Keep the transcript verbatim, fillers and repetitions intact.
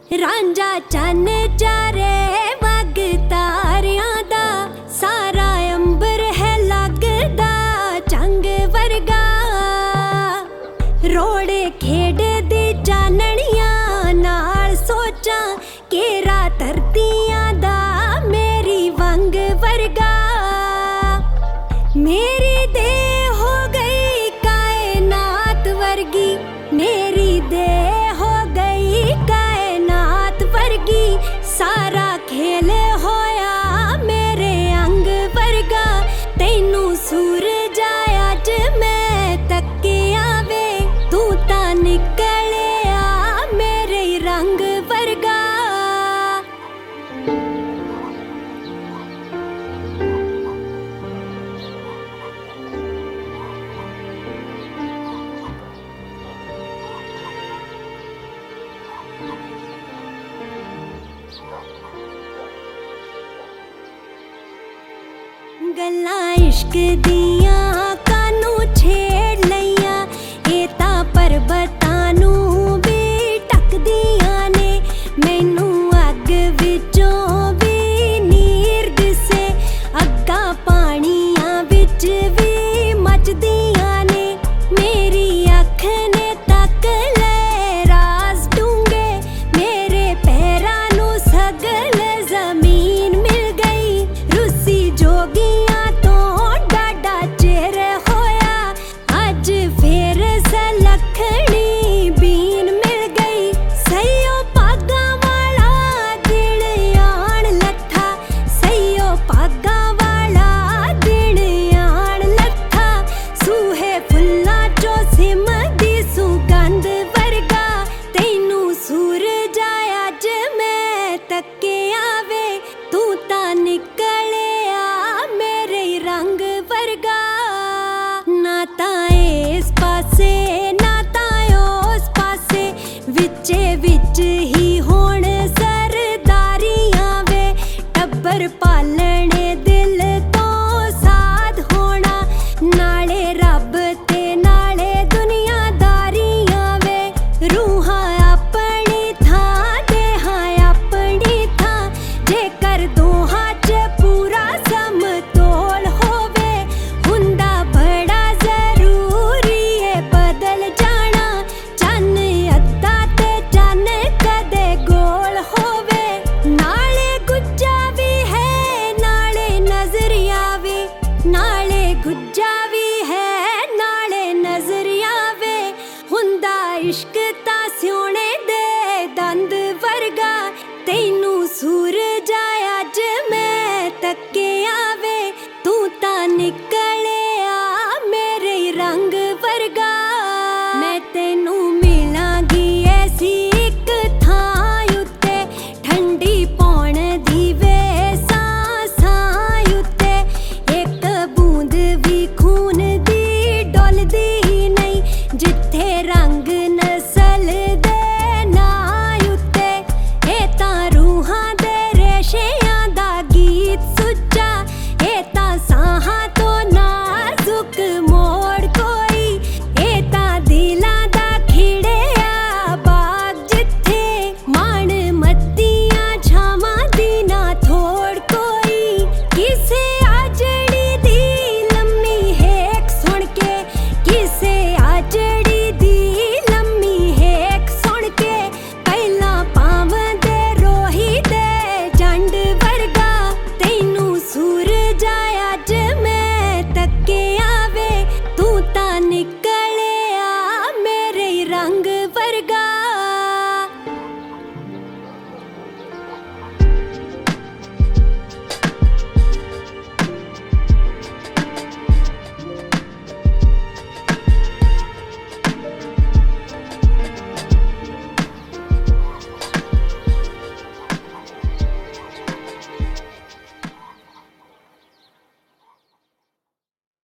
ਰਾਂਝਾ ਚੰਨ ਚਾਰੇ ਵਗ ਤਾਰਿਆਂ ਦਾ, ਸਾਰਾ ਅੰਬਰ ਹੈ ਲੱਗਦਾ ਚੰਗ ਵਰਗਾ। ਰੋੜੇ ਖੇਡਦੀ ਚਾਨਣੀਆਂ ਨਾਲ ਸੋਚਾਂ, ਕੇਰਾ ਧਰਤੀਆਂ ਦਾ ਮੇਰੀ ਵੰਗ ਵਰਗਾ। ਮੇਰੀ ਦੇਹ ਹੋ ਗਈ ਕਾਇਨਾਤ ਵਰਗੀ, ਮੇਰੀ ਦੇਹ ਹੋ ਗਈ ਕਾਇਨਾਤ ਵਰਗੀ। ਸਾਰਾ ਖੇਲ ਹੋਇਆ ਮੇਰੇ ਅੰਗ ਵਰਗਾ। ਤੈਨੂੰ ਸੂਰਜ ਅੱਜ ਮੈਂ ਤੱਕਿਆ ਵੇ, ਤੂੰ ਤਾਂ ਨਿਕਲਿਆ ਮੇਰੇ ਰੰਗ ਵਰਗਾ। ਗੱਲਾਂ ਇਸ਼ਕ ਦੀਆਂ ਕਾਨੂੰ ਛੇੜ ਲਈਆਂ, ਇਹ ਤਾਂ ਪਰਬਤਾਂ ਨੂੰ ਵੀ ਢੱਕਦੀਆਂ ਨੇ। ਮੈਨੂੰ ਅੱਗ ਵਿੱਚੋਂ ਵੀ ਨੀਰ ਦਿਸੇ, ਅੱਗਾਂ ਪਾਣੀਆਂ ਵਿੱਚ ਵੀ ਮੱਚਦੀਆਂ ਨੇ। ਮੇਰੀ ਅੱਖ ਨੇ ਤੱਕ ਲਏ ਰਾਜ਼ ਡੂੰਘੇ, ਮੇਰੇ ਪੈਰਾਂ ਨੂੰ ਸਗਲ ਜ਼ਮੀਨ ਮਿਲ ਗਈ। ਰੁੱਸੀ ਜੋਗੀਆਂ ਤੋਂ ਡਾਢਾ ਚਿਰ ਹੋਇਆ, ਅੱਜ ਫੇਰ ਸਲੱਖਣੀ ਬੀਨ ਮਿਲ ਗਈ। ਸਈਓ ਭਾਗਾਂ ਵਾਲਾ ਦਿਨ ਆਣ ਲੱਥਾ, ਸਈਓ ਭਾਗਾਂ ਵਾਲਾ ਦਿਨ ਆਣ ਲੱਥਾ। ਸੂਹੇ ਫੁੱਲਾਂ ਚੋਂ ਸਿਮਦੀ ਸੁਗੰਧ ਵਰਗਾ। ਤੈਨੂੰ ਸੂਰਜ ਅੱਜ ਮੈਂ ਤੱਕਿਆ ਵੇ, ਤੂੰ ਤਾਂ ਨਿਕਲਿਆ ਮੇਰੇ ਰੰਗ ਵਰਗਾ। ਨਾ ਤਾਂ ਇਸ ਪਾਸੇ ਨਾ ਤਾਂ ਉਸ ਪਾਸੇ, ਵਿੱਚੇ ਵਿੱਚ ਹੀ